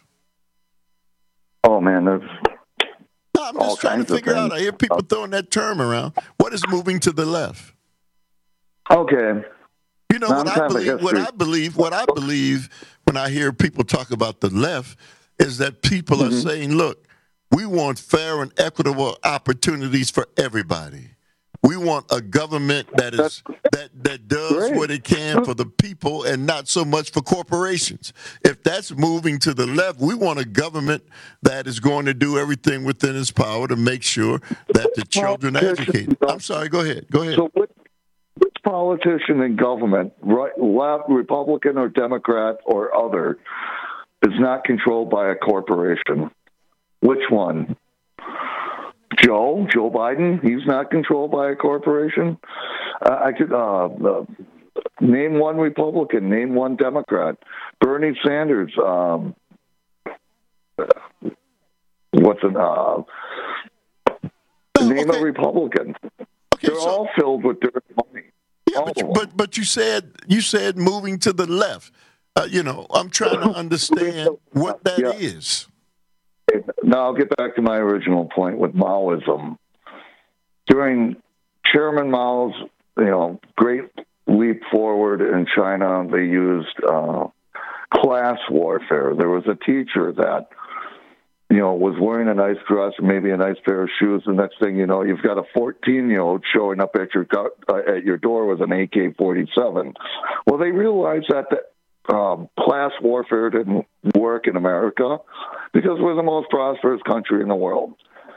Oh man, there's no, I'm just trying to figure out. I hear people throwing that term around. What is moving to the left? Okay. You know what I believe. What I believe. What I believe when I hear people talk about the left is that people mm-hmm. are saying, "Look, we want fair and equitable opportunities for everybody. We want a government that is that that does Great. what it can for the people and not so much for corporations. If that's moving to the left, we want a government that is going to do everything within its power to make sure that the children are educated." I'm sorry. Go ahead. Go ahead. So which, which politician in government, right, left, Republican or Democrat or other, is not controlled by a corporation? Which one? Joe, Joe Biden, he's not controlled by a corporation. Uh, I could uh, uh, name one Republican, name one Democrat. Bernie Sanders, um, what's an uh, name okay. a Republican? Okay, They're so, all filled with dirty money. Yeah, but, you, but but you said you said moving to the left. Uh, you know, I'm trying to understand what that yeah. is. Now, I'll get back to my original point with Maoism. During Chairman Mao's, you know, great leap forward in China, they used uh, class warfare. There was a teacher that, you know, was wearing a nice dress and maybe a nice pair of shoes. The next thing you know, you've got a fourteen-year-old showing up at your uh, at your door with an A K forty-seven. Well, they realized that the Um, class warfare didn't work in America because we're the most prosperous country in the world.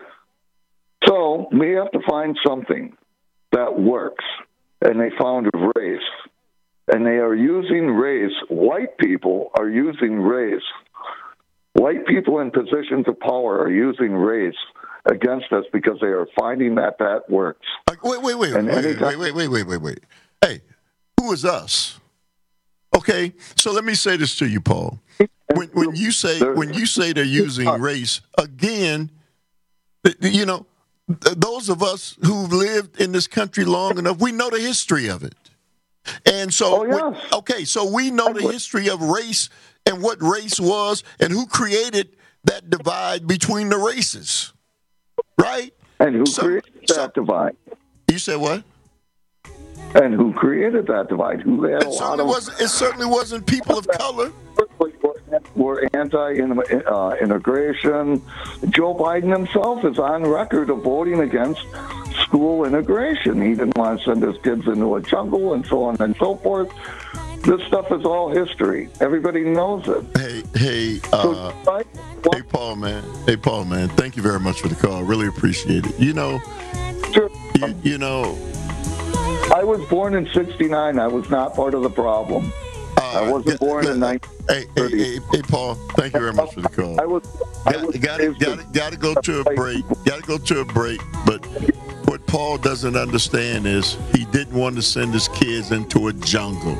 So we have to find something that works. And they found race. And they are using race. White people are using race. White people in positions of power are using race against us because they are finding that that works. Wait, wait, wait, wait, wait, wait, wait, wait, wait, wait, wait. Hey, who is us? Okay, so let me say this to you, Paul. When, when you say when you say they're using race, again, you know, those of us who've lived in this country long enough, we know the history of it. And so, oh, yes. when, okay, so we know the history of race and what race was and who created that divide between the races, right? And who so, created that so, divide? You said what? And who created that divide? Who had it, a certainly lot of, wasn't, it certainly wasn't people of color. Were anti-integration. Joe Biden himself is on record of voting against school integration. He didn't want to send his kids into a jungle and so on and so forth. This stuff is all history. Everybody knows it. Hey, hey, uh, hey, Paul, man. Hey, Paul, man. Thank you very much for the call. Really appreciate it. You know, sure. you, you know. I was born in sixty-nine. I was not part of the problem. Uh, I wasn't born in nineteen thirty. Hey, hey, hey, hey, Paul, thank you very much for the call. I was, I was got, got, got, got to go to a break. Got to go to a break. But what Paul doesn't understand is he didn't want to send his kids into a jungle.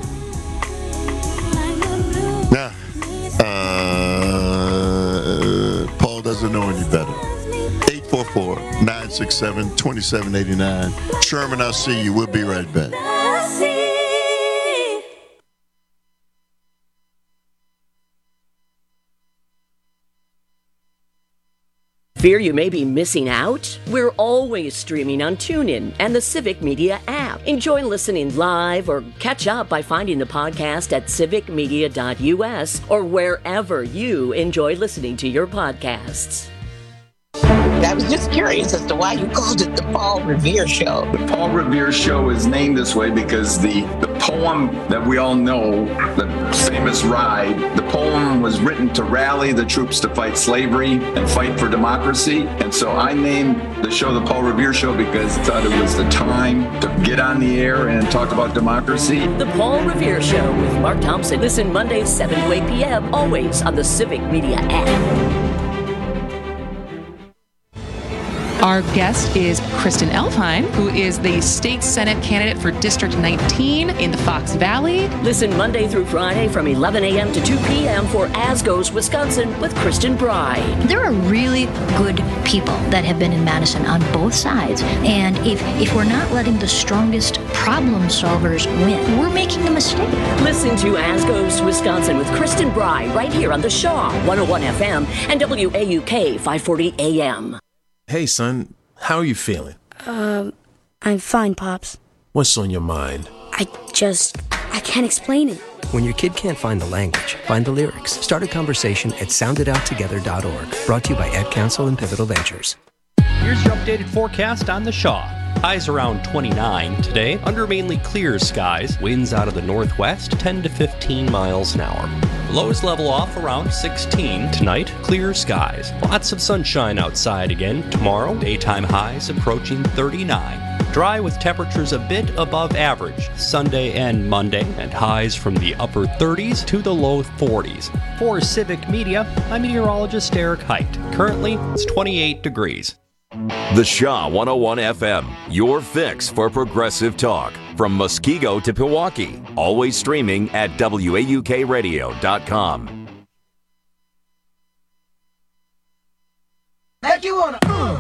Now, uh, Paul doesn't know any better. eight four four, nine six seven, two seven eight nine. Sherman, I'll see you. We'll be right back. Fear you may be missing out? We're always streaming on TuneIn and the Civic Media app. Enjoy listening live or catch up by finding the podcast at civic media dot u s or wherever you enjoy listening to your podcasts. I was just curious as to why you called it the Paul Revere Show. The Paul Revere Show is named this way because the, the poem that we all know, the famous ride, the poem was written to rally the troops to fight slavery and fight for democracy. And so I named the show the Paul Revere Show because I thought it was the time to get on the air and talk about democracy. The Paul Revere Show with Mark Thompson. Listen Mondays, seven to eight p.m., always on the Civic Media app. Our guest is Kristen Elfheim, who is the state Senate candidate for District nineteen in the Fox Valley. Listen Monday through Friday from eleven a.m. to two p.m. for As Goes Wisconsin with Kristen Bry. There are really good people that have been in Madison on both sides. And if, if we're not letting the strongest problem solvers win, we're making a mistake. Listen to As Goes Wisconsin with Kristen Bry right here on the Shaw one oh one F M and W A U K five forty A M. Hey, son, how are you feeling? Um, I'm fine, Pops. What's on your mind? I just, I can't explain it. When your kid can't find the language, find the lyrics. Start a conversation at sound it out together dot org. Brought to you by Ed Council and Pivotal Ventures. Here's your updated forecast on the Shaw. Highs around twenty-nine today, under mainly clear skies. Winds out of the northwest, ten to fifteen miles an hour. Lows level off around sixteen. Tonight, clear skies. Lots of sunshine outside again. Tomorrow, daytime highs approaching thirty-nine. Dry with temperatures a bit above average Sunday and Monday, and highs from the upper thirties to the low forties. For Civic Media, I'm meteorologist Eric Height. Currently, it's twenty-eight degrees. The Shaw one oh one F M, your fix for progressive talk. From Muskego to Pewaukee. Always streaming at W A U K radio dot com. Like you wanna, uh.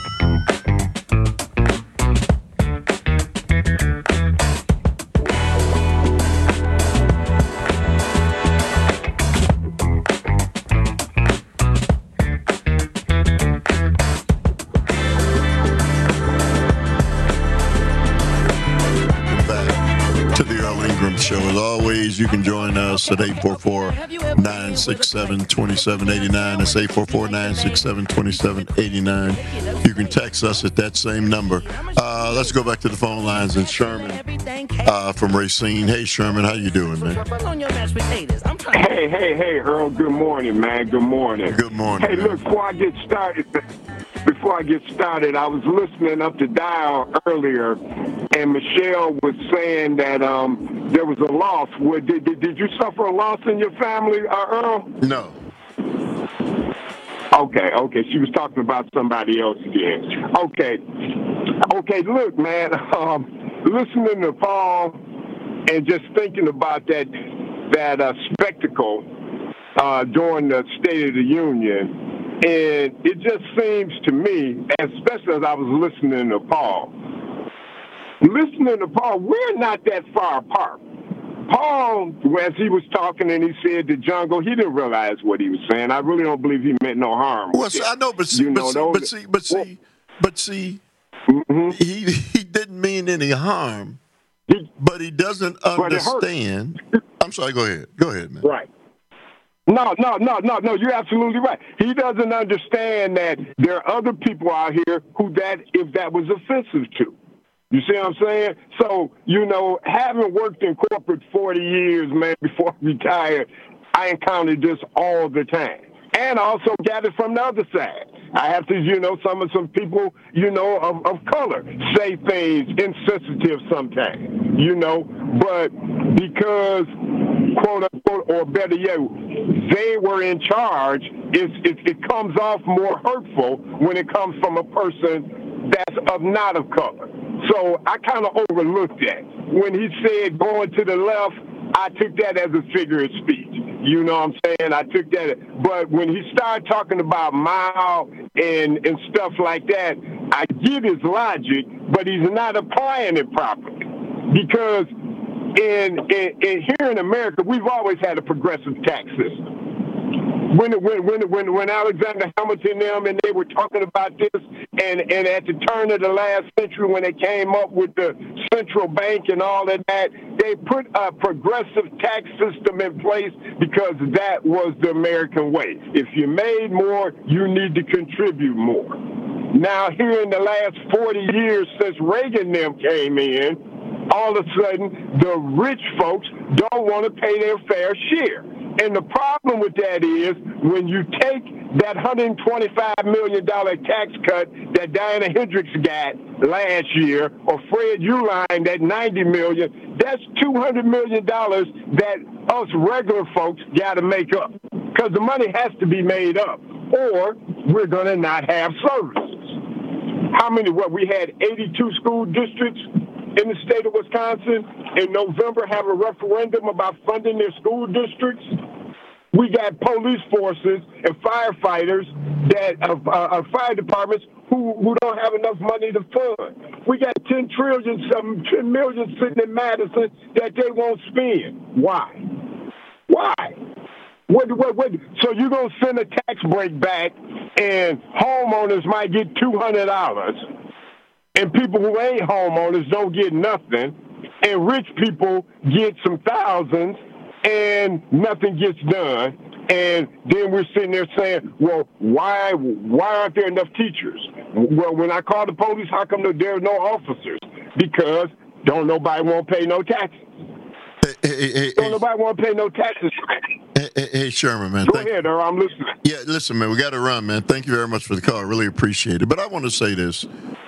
Show. As always, you can join us at eight four four, nine six seven, two seven eight nine. That's eight four four, nine six seven, two seven eight nine. You can text us at that same number. Uh, let's go back to the phone lines and Sherman uh, from Racine. Hey, Sherman, how you doing, man? Hey, hey, hey, Earl. Good morning, man. Good morning. Good morning. Hey, man. look, before I get started, before I get started, I was listening up to dial earlier, and Michelle was saying that um, there was a loss. Did, did, did you suffer a loss in your family, uh, Earl? No. Okay, okay. She was talking about somebody else again. Okay. Okay, look, man, um, listening to Paul and just thinking about that that uh, spectacle uh, during the State of the Union, and it just seems to me, especially as I was listening to Paul, listening to Paul, we're not that far apart. Paul, as he was talking and he said the jungle, he didn't realize what he was saying. I really don't believe he meant no harm. Well, see, I know, but see, you but, know, see, those, but see, but see, but see, mm-hmm. he he didn't mean any harm, he, but he doesn't understand. I'm sorry. Go ahead. Go ahead, man. Right. No, no, no, no, no. You're absolutely right. He doesn't understand that there are other people out here who that if that was offensive to. You see what I'm saying? So, you know, having worked in corporate forty years, man, before I retired, I encountered this all the time. And I also got it from the other side. I have to, you know, some of some people, you know, of, of color say things insensitive sometimes, you know, but because, quote unquote, or better yet, they were in charge, it, it, it comes off more hurtful when it comes from a person that's of not of color. So I kind of overlooked that. When he said going to the left, I took that as a figure of speech. You know what I'm saying? I took that. But when he started talking about mild and and stuff like that. I get his logic, but he's not applying it properly. Because in, in, in here in America, we've always had a progressive tax system. When when when when when Alexander Hamilton and them and they were talking about this, and, and at the turn of the last century when they came up with the central bank and all of that, they put a progressive tax system in place because that was the American way. If you made more, you need to contribute more. Now, here in the last forty years since Reagan and them came in, all of a sudden, the rich folks don't want to pay their fair share. And the problem with that is when you take that one hundred twenty-five million dollars tax cut that Diana Hendricks got last year, or Fred Uline, that ninety million dollars, that's two hundred million dollars that us regular folks got to make up. Because the money has to be made up, or we're going to not have services. How many, what, we had eighty-two school districts in the state of Wisconsin in November have a referendum about funding their school districts. We got police forces and firefighters that uh, uh, fire departments who, who don't have enough money to fund. We got ten trillion, some ten million sitting in Madison that they won't spend. Why? Why? What, what, what? So you're going to send a tax break back and homeowners might get two hundred dollars. And people who ain't homeowners don't get nothing, and rich people get some thousands, and nothing gets done. And then we're sitting there saying, well, why why aren't there enough teachers? Well, when I call the police, how come there are no officers? Because don't nobody want to pay no taxes. Hey, hey, hey, don't nobody want to pay no taxes. Hey, hey, hey Sherman, man. Go thank ahead, Earl, I'm listening. Yeah, listen, man, we got to run, man. Thank you very much for the call. I really appreciate it. But I want to say this.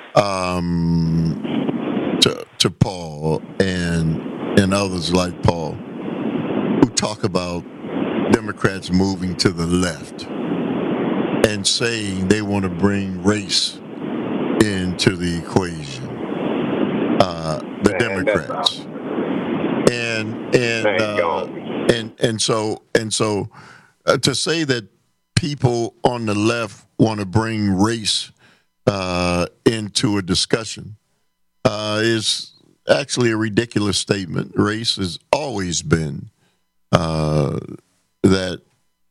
Um, to, to Paul and and others like Paul who talk about Democrats moving to the left and saying they want to bring race into the equation. Uh, the Man, Democrats and and uh, and and so and so uh, to say that people on the left want to bring race Uh, into a discussion uh, is actually a ridiculous statement. Race has always been uh, that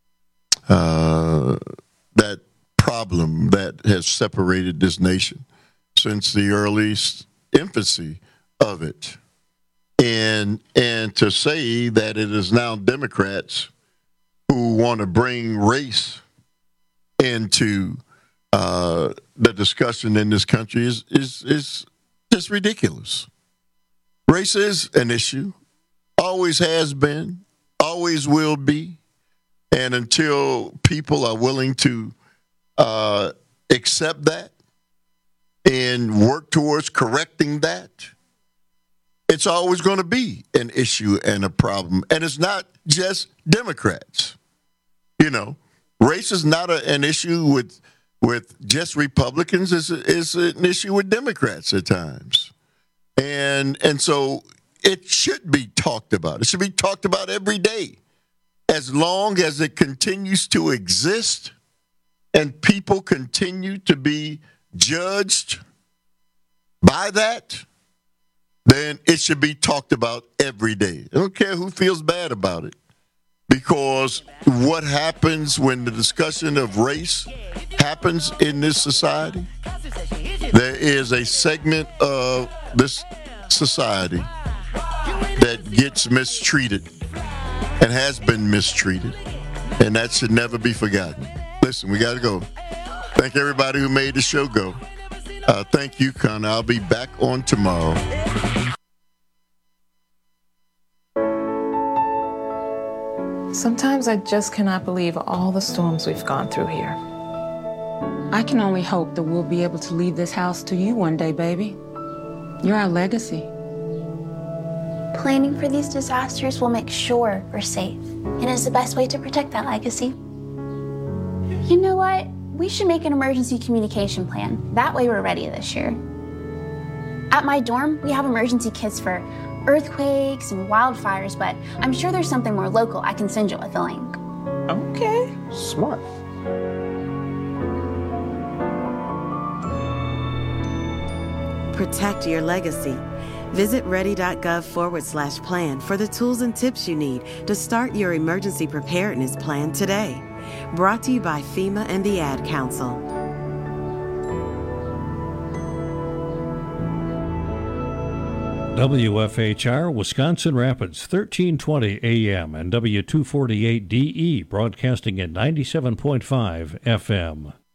uh, that problem that has separated this nation since the early infancy of it, and and to say that it is now Democrats who want to bring race into Uh, the discussion in this country is, is is just ridiculous. Race is an issue, always has been, always will be, and until people are willing to uh, accept that and work towards correcting that, it's always going to be an issue and a problem. And it's not just Democrats. You know, race is not a, an issue with with just Republicans. Is is an issue with Democrats at times, and and so it should be talked about. It should be talked about every day, as long as it continues to exist, and people continue to be judged by that. Then it should be talked about every day. I don't care who feels bad about it. Because what happens when the discussion of race happens in this society, there is a segment of this society that gets mistreated and has been mistreated, and that should never be forgotten. Listen, we got to go. Thank everybody who made the show go. Uh, thank you, Connor. I'll be back on tomorrow. Sometimes I just cannot believe all the storms we've gone through here. I can only hope that we'll be able to leave this house to you one day, baby. You're our legacy. Planning for these disasters will make sure we're safe, and is the best way to protect that legacy. You know what? We should make an emergency communication plan. That way we're ready this year. At my dorm, we have emergency kits for earthquakes and wildfires, but I'm sure there's something more local I can send you with a link. Okay. Smart. Protect your legacy. Visit ready.gov forward slash plan for the tools and tips you need to start your emergency preparedness plan today. Brought to you by FEMA and the Ad Council. W F H R, Wisconsin Rapids, thirteen twenty A M and W two forty-eight D E, broadcasting at ninety-seven point five F M.